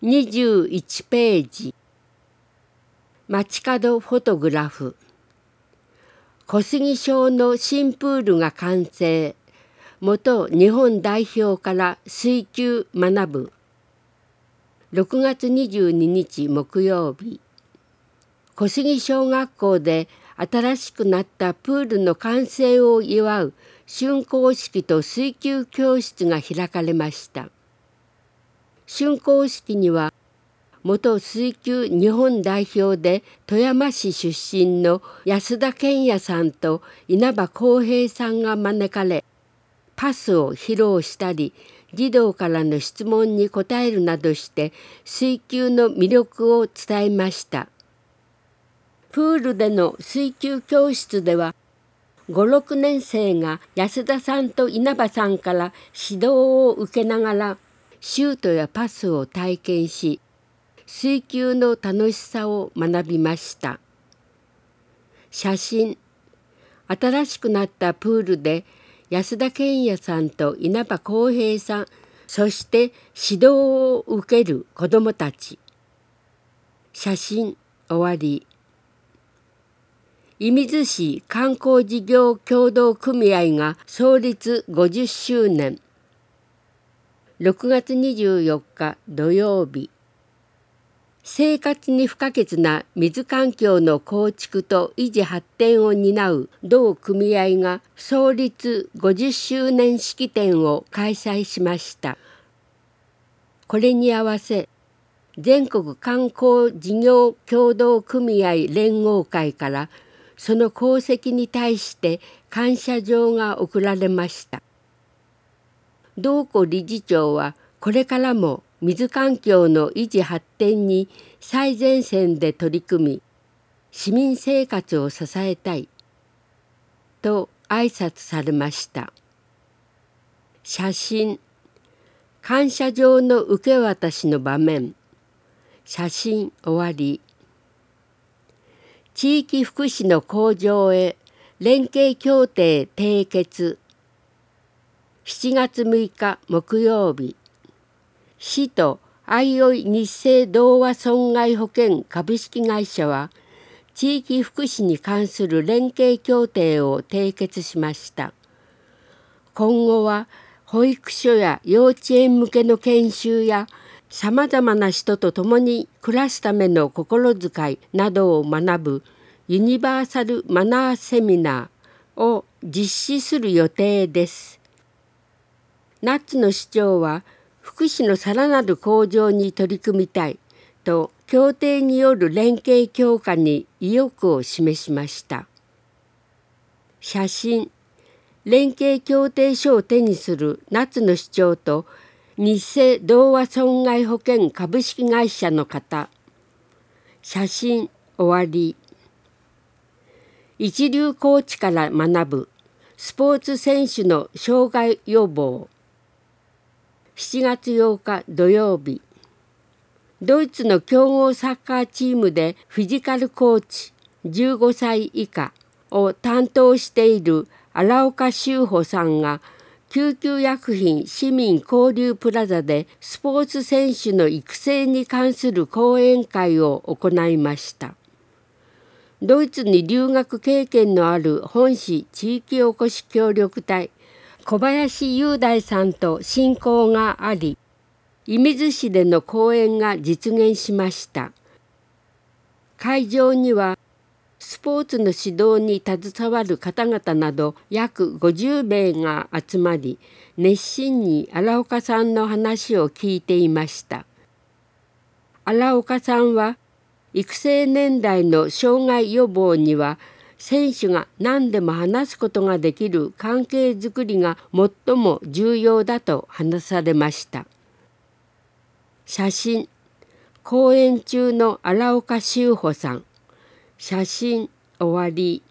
21ページ。街角フォトグラフ。小杉小の新プールが完成。元日本代表から水球学ぶ。6月22日木曜日。小杉小学校で新しくなったプールの完成を祝う竣工式と水球教室が開かれました。竣工式には元水球日本代表で富山市出身の安田健也さんと稲葉康平さんが招かれ、パスを披露したり、児童からの質問に答えるなどして水球の魅力を伝えました。プールでの水球教室では、5、6年生が安田さんと稲葉さんから指導を受けながらシュートやパスを体験し、水球の楽しさを学びました。写真。新しくなったプールで安田健也さんと稲葉康平さん、そして指導を受ける子どもたち。写真終わり。射水市観光事業協同組合が創立50周年。6月24日土曜日。生活に不可欠な水環境の構築と維持発展を担う同組合が創立50周年式典を開催しました。これに合わせ全国観光事業協同組合連合会からその功績に対して感謝状が贈られました。同庫理事長はこれからも水環境の維持発展に最前線で取り組み、市民生活を支えたいと挨拶されました。写真。感謝状の受け渡しの場面。写真終わり。地域福祉の向上へ連携協定締結。7月6日木曜日。市と相生日生同和損害保険株式会社は地域福祉に関する連携協定を締結しました。今後は保育所や幼稚園向けの研修やさまざまな人と共に暮らすための心遣いなどを学ぶユニバーサルマナーセミナーを実施する予定です。夏野市長は福祉のさらなる向上に取り組みたいと協定による連携強化に意欲を示しました。写真。連携協定書を手にする夏野市長と日生同和損害保険株式会社の方。写真終わり。一流コーチから学ぶスポーツ選手の障害予防。7月8日土曜日。ドイツの強豪サッカーチームでフィジカルコーチ15歳以下を担当している荒岡修穂さんが救急薬品市民交流プラザでスポーツ選手の育成に関する講演会を行いました。ドイツに留学経験のある本市地域おこし協力隊小林雄大さんと親交があり、射水市での講演が実現しました。会場にはスポーツの指導に携わる方々など約50名が集まり、熱心に荒岡さんの話を聞いていました。荒岡さんは育成年代の障害予防には選手が何でも話すことができる関係づくりが最も重要だと話されました。写真。講演中の荒岡修穂さん。写真終わり。